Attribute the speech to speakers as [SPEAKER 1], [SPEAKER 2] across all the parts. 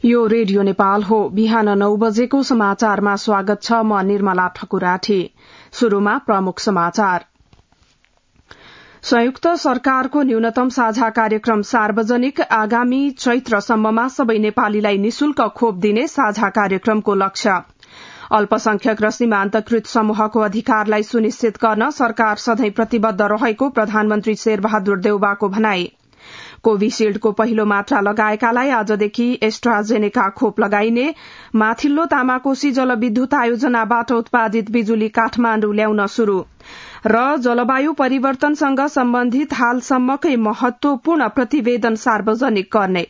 [SPEAKER 1] यो रेडियो नेपाल हो। बिहान 9 बजेको समाचारमा स्वागत छ। म निर्मला ठकुराठी। शुरूमा प्रमुख समाचार। संयुक्त सरकारको न्यूनतम साझा कार्यक्रम सार्वजनिक आगामी चैत्रसम्ममा सबै नेपालीलाई निशुल्क खोप दिने साझा कार्यक्रमको लक्ष्य। अल्पसंख्यक र सीमान्तकृत समूहको अधिकारलाई सुनिश्चित गर्न सरकार सधैं प्रतिबद्ध रहेको प्रधानमन्त्री शेरबहादुर देउवाको भनाई। कोविशील्डको पहिलो मात्रा लगाएकालाई आजदेखि एस्ट्राजेनेका खोप लगाइने। माथिल्लो तामाकोशी जलविद्युत आयोजनाबाट उत्पादित बिजुली काठमाण्डु ल्याउन शुरू र जलवायु परिवर्तनसँग सम्बन्धित हालसम्मकै महत्वपूर्ण प्रतिवेदन सार्वजनिक गर्ने।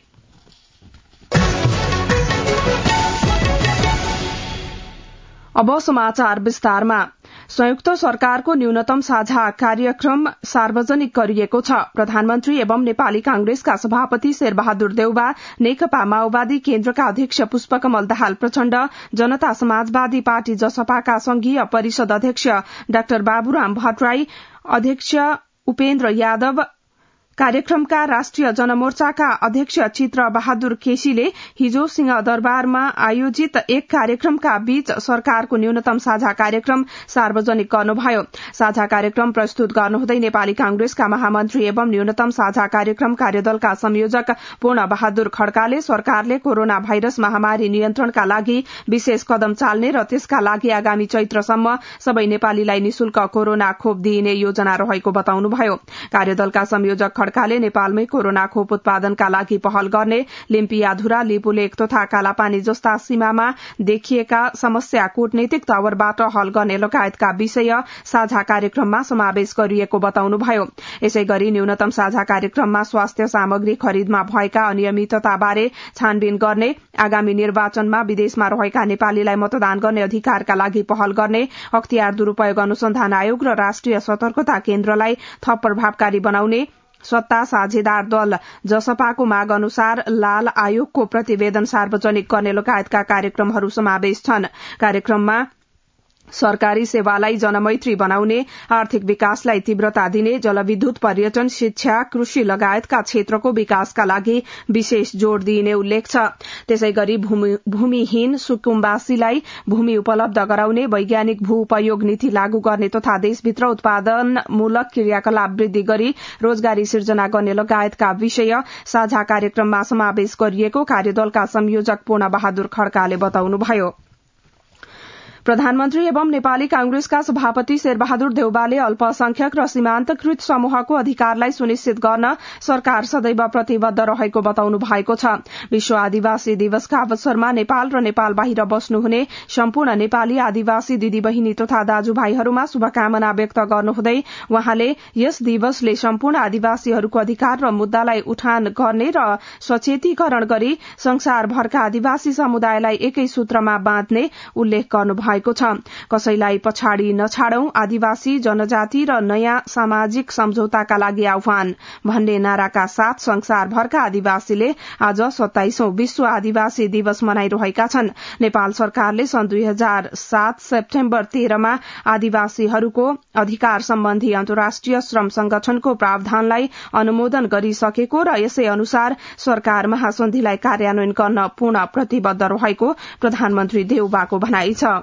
[SPEAKER 1] अब समाचार विस्तारमा। संयुक्त सरकारको न्यूनतम साझा कार्यक्रम सार्वजनिक गरिएको छ। प्रधानमन्त्री एवं नेपाली कांग्रेसका सभापति शेरबहादुर देउवा, नेकपा माओवादी केन्द्रका अध्यक्ष पुष्पकमल दाहाल प्रचण्ड, जनता समाजवादी पार्टी जसपाका संघीय परिषद अध्यक्ष डाक्टर बाबुराम भट्टराई, अध्यक्ष उपेन्द्र यादव, कार्यक्रमका राष्ट्रिय जनमोर्चाका अध्यक्ष चित्र बहादुर केसीले हिजो सिंहदरबारमा आयोजित एक कार्यक्रमका बीच सरकारको न्यूनतम साझा कार्यक्रम सार्वजनिक गर्नुभयो। साझा कार्यक्रम प्रस्तुत गर्नुहुँदै नेपाली कांग्रेसका महामन्त्री एवं न्यूनतम साझा कार्यक्रम कार्यदलका संयोजक पूर्ण बहादुर खड्काले सरकारले कोरोना भाइरस महामारी नियन्त्रणका लागि विशेष कदम चाल्ने र त्यसका लागि आगामी चैत्रसम्म सबै नेपालीलाई निशुल्क कोरोना खोप दिइने योजना रहेको बताउनुभयो। कार्यदलका संयोजक खड्काले नेपालमै कोरोना खोप उत्पादनका लागि पहल गर्ने, लिम्पियाधुरा, लिपुलेक तथा कालापानी जस्ता सीमामा देखिएका समस्या कूटनीतिक तवरबाट हल गर्ने लगायतका विषय साझा कार्यक्रममा समावेश गरिएको बताउनुभयो। यसै गरी न्यूनतम साझा कार्यक्रममा स्वास्थ्य सामग्री खरिदमा भएका अनियमितताबारे छानबिन गर्ने, आगामी निर्वाचनमा विदेशमा रहेका नेपालीलाई मतदान गर्ने अधिकारका लागि पहल गर्ने, अख्तियार दुरूपयोग अनुसन्धान आयोग र राष्ट्रिय सतर्कता केन्द्रलाई थप प्रभावकारी बनाउने, सत्ता साझेदार दल जसपाको माग अनुसार लाल आयोगको प्रतिवेदन सार्वजनिक गर्ने लगायतका कार्यक्रमहरू समावेश छन्। कार्यक्रममा सरकारी सेवालाई जनमैत्री बनाउने, आर्थिक विकासलाई तीव्रता दिने, जलविद्युत, पर्यटन, शिक्षा, कृषि लगायतका क्षेत्रको विकासका लागि विशेष जोड़ दिइने उल्लेख छ। त्यसै गरी भूमिहीन सुकुम्बासीलाई भूमि उपलब्ध गराउने, वैज्ञानिक भू उपयोग नीति लागू गर्ने तथा देशभित्र उत्पादनमूलक क्रियाकलाप वृद्धि गरी रोजगारी सिर्जना गर्ने लगायतका विषय साझा कार्यक्रममा समावेश गरिएको कार्यदलका संयोजक पूर्ण बहादुर खड्काले बताउनुभयो। प्रधानमन्त्री एवं नेपाली कांग्रेसका सभापति शेरबहादुर देउवाले अल्पसंख्यक र सीमान्तकृत समूहको अधिकारलाई सुनिश्चित गर्न सरकार सदैव प्रतिबद्ध रहेको बताउनु भएको छ। विश्व आदिवासी दिवसका अवसरमा नेपाल र नेपाल बाहिर बस्नुहुने सम्पूर्ण नेपाली आदिवासी दिदीबहिनी तथा दाजुभाइहरूमा शुभकामना व्यक्त गर्नुहुँदै उहाँले यस दिवसले सम्पूर्ण आदिवासीहरूको अधिकार र मुद्दालाई उठान गर्ने र सचेतीकरण गरी संसारभरका आदिवासी समुदायलाई एकै सूत्रमा बाँध्ने उल्लेख गर्नुभयो। कसैलाई पछाडि नछाडौं, आदिवासी जनजाति र नयाँ सामाजिक सम्झौताका लागि आह्वान भन्ने नाराका साथ संसारभरका आदिवासीले आज 27औं विश्व आदिवासी दिवस मनाइरहेका छन्। नेपाल सरकारले सन् 2007 सेप्टेम्बर 13 मा आदिवासीहरूको अधिकार सम्बन्धी अन्तर्राष्ट्रिय श्रम संगठनको प्रावधानलाई अनुमोदन गरिसकेको र यसै अनुसार सरकार महासन्धिलाई कार्यान्वयन गर्न पूर्ण प्रतिबद्ध रहेको प्रधानमन्त्री देउवाको भनाई छ।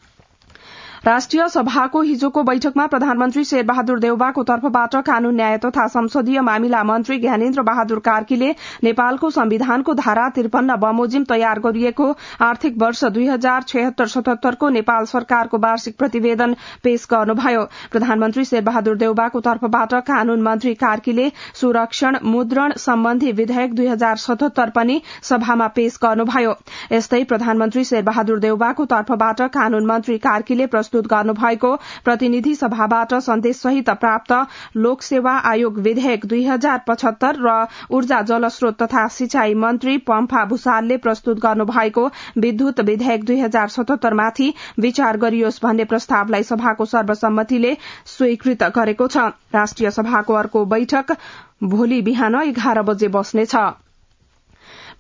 [SPEAKER 1] राष्ट्रिय सभाको हिजोको बैठकमा प्रधानमन्त्री शेरबहादुर देउवाको तर्फबाट कानून न्याय तथा संसदीय मामिला मन्त्री ज्ञानेन्द्र बहादुर कार्कीले नेपालको संविधानको धारा 53 बमोजिम तयार गरिएको आर्थिक वर्ष 2076-77 को नेपाल सरकारको वार्षिक प्रतिवेदन पेश गर्नुभयो। प्रधानमन्त्री शेरबहादुर देउवाको तर्फबाट कानून मन्त्री कार्कीले सुरक्षण मुद्रण सम्बन्धी विधेयक 2077 पनि सभामा पेश गर्नुभयो। यस्तै प्रधानमन्त्री शेरबहादुर देउवाको तर्फबाट कानून मन्त्री कार्कीले प्रस्तुत गर्नुभएको प्रतिनिधि सभाबाट सन्देशसहित प्राप्त लोकसेवा आयोग विधेयक 2075 र ऊर्जा जलस्रोत तथा सिंचाई मन्त्री पम्फा भूषालले प्रस्तुत गर्नुभएको विद्युत विधेयक 2077 माथि विचार गरियोस् भन्ने प्रस्तावलाई सभाको सर्वसम्मतिले स्वीकृत गरेको छ। राष्ट्रिय सभाको अर्को बैठक भोलि बिहान 11 बजे बस्नेछ।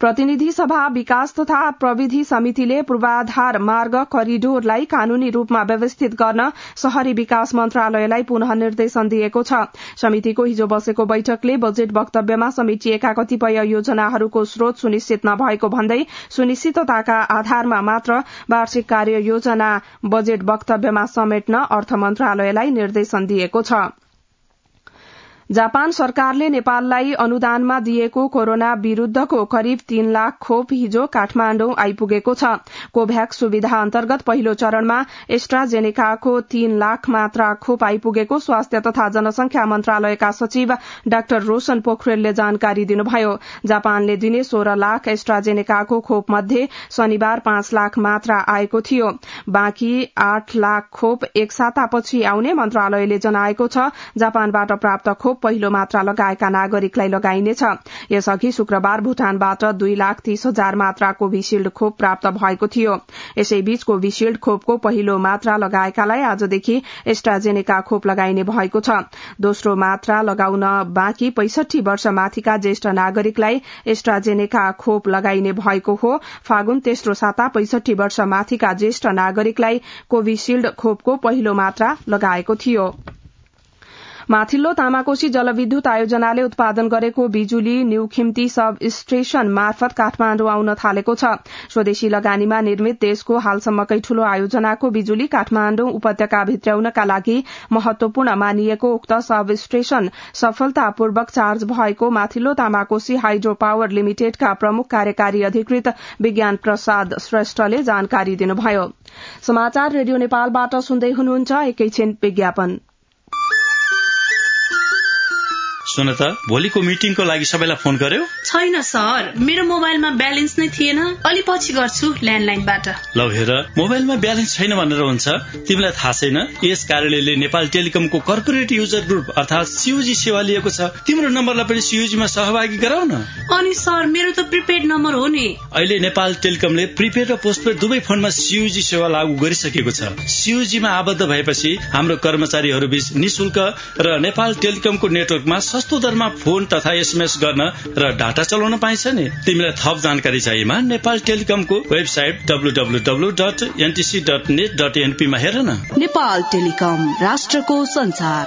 [SPEAKER 1] प्रतिनिधि सभा विकास तथा प्रविधि समितिले पूर्वाधार मार्ग करिडोरलाई कानूनी रूपमा व्यवस्थित गर्न शहरी विकास मन्त्रालयलाई पुनः निर्देशन दिएको छ। समितिको हिजो बसेको बैठकले बजेट वक्तव्यमा समेटिएका कतिपय योजनाहरूको स्रोत सुनिश्चित नभएको भन्दै सुनिश्चितताका आधारमा मात्र वार्षिक कार्य योजना बजेट वक्तव्यमा समेट्न अर्थ मन्त्रालयलाई निर्देशन दिएको छ। जापान सरकारले नेपाललाई अनुदानमा दिएको कोरोना विरूद्धको करिब 3 लाख खोप हिजो काठमाण्डु आइपुगेको छ। कोभ्याक्स सुविधा अन्तर्गत पहिलो चरणमा एस्ट्राजेनेकाको 3 लाख मात्रा खोप आइपुगेको स्वास्थ्य तथा जनसंख्या मन्त्रालयका सचिव डाक्टर रोशन पोखरेलले जानकारी दिनुभयो। जापानले दिने 16 लाख एस्ट्राजेनेकाको खोप मध्ये शनिबार 5 लाख मात्रा आएको थियो। बाँकी 8 लाख खोप एक सातापछि आउने मन्त्रालयले जनाएको छ। जापानबाट प्राप्त खोप पहिलो मात्रा लगाएका नागरिकलाई लगाइनेछ। यसअघि शुक्रबार भूटानबाट 2,30,000 मात्रा कोभिशील्ड खोप प्राप्त भएको थियो। यसैबीच कोभिशील्ड खोपको पहिलो मात्रा लगाएकालाई आजदेखि एस्ट्राजेनेका खोप लगाइने भएको छ। दोस्रो मात्रा लगाउन बाँकी 65 वर्ष माथिका ज्येष्ठ नागरिकलाई एस्ट्राजेनेका खोप लगाइने भएको हो। फागुन तेस्रो साता 65 वर्ष माथिका ज्येष्ठ नागरिकलाई कोभिशील्ड खोपको पहिलो मात्रा लगाएको थियो। माथिल्लो तामाकोशी जलविद्युत आयोजनाले उत्पादन गरेको बिजुली न्यूखिम्ती सब स्टेशन मार्फत काठमाण्डु आउन थालेको छ। स्वदेशी लगानीमा निर्मित देशको हालसम्मकै ठूलो आयोजनाको बिजुली काठमाण्डु उपत्यका भित्र्याउनका लागि महत्वपूर्ण मानिएको उक्त सब स्टेशन सफलतापूर्वक चार्ज भएको माथिल्लो तामाकोशी हाइड्रो पावर लिमिटेडका प्रमुख कार्यकारी अधिकृत विज्ञान प्रसाद श्रेष्ठले जानकारी दिनुभयो। समाचार रेडियो नेपालबाट सुन्दै हुनुहुन्छ। एकैछिन विज्ञापन।
[SPEAKER 2] सुन त, भोलिको मिटिङको लागि सबैलाई फोन गर्यो?
[SPEAKER 3] छैन सर, मेरो मोबाइलमा ब्यालेन्स नै थिएन। अलि पछि गर्छु ल्यान्डलाइनबाट।
[SPEAKER 2] ल हेर, मोबाइलमा ब्यालेन्स छैन भनेर हुन्छ? तिमीलाई थाहा छैन यस कार्यालयले नेपाल टेलिकमको कर्पोरेट युजर ग्रुप अर्थात सीयूजी सेवा लिएको छ। तिम्रो नम्बरलाई पनि सीयूजीमा सहभागी गराउ न।
[SPEAKER 3] अनि सर, मेरो त प्रिपेड नम्बर हो नि।
[SPEAKER 2] अहिले नेपाल टेलिकमले प्रिपेड र पोस्टपेड दुवै फोनमा सीयूजी सेवा लागू गरिसकेको छ। सीयूजीमा आबद्ध भएपछि हाम्रो कर्मचारीहरू बीच निशुल्क र नेपाल टेलिकमको नेटवर्कमा सस्तो दरमा फोन तथा एसएमएस गर्न र डाटा चलाउन पाइन्छ नि। तिमीलाई थप जानकारी चाहिएमा नेपाल टेलिकमको वेबसाइट www.ntc.net.np मा हेर न।
[SPEAKER 4] नेपाल टेलिकम, राष्ट्रको संचार।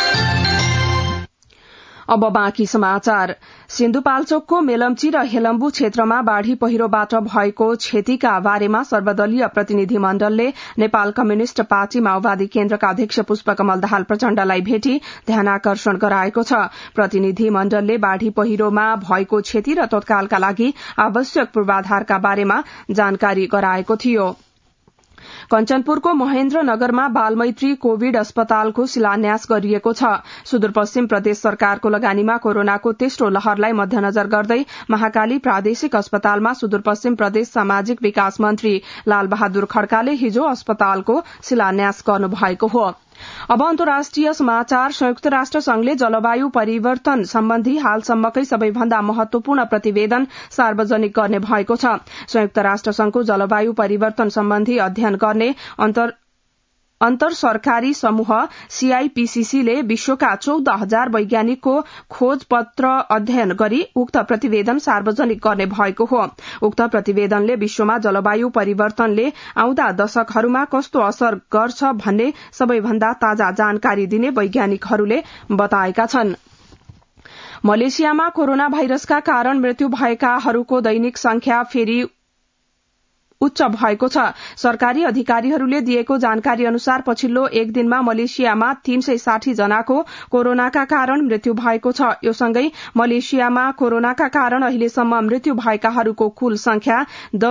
[SPEAKER 1] अब बाँकी समाचार। सिन्धुपाल्चोकको मेलम्ची र हेलम्बु क्षेत्रमा बाढ़ी पहिरोबाट भएको क्षतिका बारेमा सर्वदलीय प्रतिनिधि मण्डलले नेपाल कम्युनिष्ट पार्टी माओवादी केन्द्रका अध्यक्ष पुष्पकमल दाहाल प्रचण्डलाई भेटी ध्यानाकर्षण गराएको छ। प्रतिनिधि मण्डलले बाढ़ी पहिरोमा भएको क्षति र तत्कालका लागि आवश्यक पूर्वाधारका बारेमा जानकारी गराएको थियो। कञ्चनपुरको महेन्द्रनगरमा बालमैत्री कोविड अस्पतालको शिलान्यास गरिएको छ। सुदूरपश्चिम प्रदेश सरकारको लगानीमा कोरोनाको तेस्रो लहरलाई मध्यनजर गर्दै महाकाली प्रादेशिक अस्पतालमा सुदूरपश्चिम प्रदेश सामाजिक विकास मन्त्री लालबहादुर खड्काले हिजो अस्पतालको शिलान्यास गर्नुभएको हो। अब अन्तर्राष्ट्रिय समाचार। संयुक्त राष्ट्र संघले जलवायु परिवर्तन सम्बन्धी हालसम्मकै सबैभन्दा महत्वपूर्ण प्रतिवेदन सार्वजनिक गर्ने भएको छ। संयुक्त राष्ट्र संघको जलवायु परिवर्तन सम्बन्धी अध्ययन गर्ने अन्तर सरकारी समूह सीआईपीसीसीले विश्वका 14,000 वैज्ञानिकको खोज पत्र अध्ययन गरी उक्त प्रतिवेदन सार्वजनिक गर्ने भएको हो। उक्त प्रतिवेदनले विश्वमा जलवायु परिवर्तनले आउँदा दशकहरूमा कस्तो असर गर्छ भन्ने सबैभन्दा ताजा जानकारी दिने वैज्ञानिकहरूले बताएका छन्। मलेसियामा कोरोना भाइरसका कारण मृत्यु भएकाहरूको दैनिक संख्या फेरि उच्च भएको छ। सरकारी अधिकारीहरूले दिएको जानकारी अनुसार पछिल्लो एक दिनमा मलेसियामा 360 जनाको कोरोनाका कारण मृत्यु भएको छ। यो सँगै मलेसियामा कोरोनाका कारण अहिलेसम्म मृत्यु भएकाहरूको कुल संख्या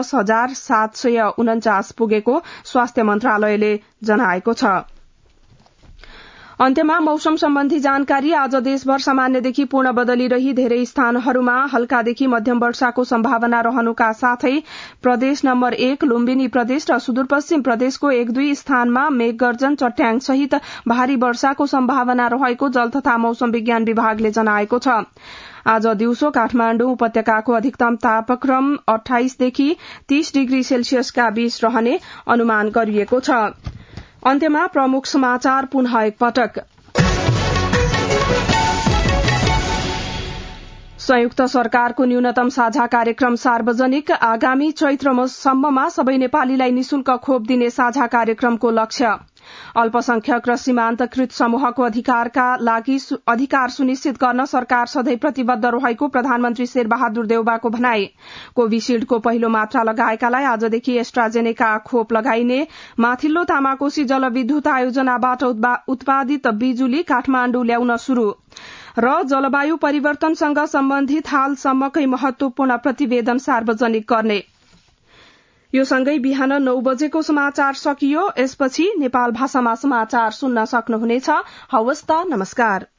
[SPEAKER 1] 10,749 पुगेको स्वास्थ्य मन्त्रालयले जनाएको छ। अन्त्यमा मौसम सम्बन्धी जानकारी। आज देशभर सामान्यदेखि पूर्ण बदली रही धेरै स्थानहरूमा हल्कादेखि मध्यम वर्षाको सम्भावना रहनुका साथै प्रदेश नम्बर 1 लुम्बिनी प्रदेश र सुदूरपश्चिम प्रदेशको 1-2 स्थानमा मेघगर्जन चट्याङ सहित भारी वर्षाको सम्भावना रहेको जल तथा मौसम विज्ञान विभागले जनाएको छ। आज दिउँसो काठमाण्डु उपत्यकाको अधिकतम तापक्रम 28 देखि 30 डिग्री सेल्सियसका बीच रहने अनुमान गरिएको छ। अन्त्यमा प्रमुख समाचार पुनः एकपटक। संयुक्त सरकारको न्यूनतम साझा कार्यक्रम सार्वजनिक आगामी चैत्रसम्ममा सबै नेपालीलाई निशुल्क खोप दिने साझा कार्यक्रमको लक्ष्य। अल्पसंख्यक र सीमान्तकृत समूहको अधिकारका लागि अधिकार सुनिश्चित गर्न सरकार सधैं प्रतिबद्ध रहेको प्रधानमन्त्री शेरबहादुर देउवाको भनाई। कोविशील्डको पहिलो मात्रा लगाएकालाई आजदेखि एस्ट्राजेनेका खोप लगाइने। माथिल्लो तामाकोशी जलविद्युत आयोजनाबाट उत्पादित बिजुली काठमाण्डु ल्याउन शुरू र जलवायु परिवर्तनसँग सम्बन्धित हालसम्मकै महत्वपूर्ण प्रतिवेदन सार्वजनिक गर्ने। यो सँगै बिहान 9 बजेको समाचार सकियो। यसपछि नेपाल भाषामा समाचार सुन्न सक्नुहुनेछ। हवस् त, नमस्कार।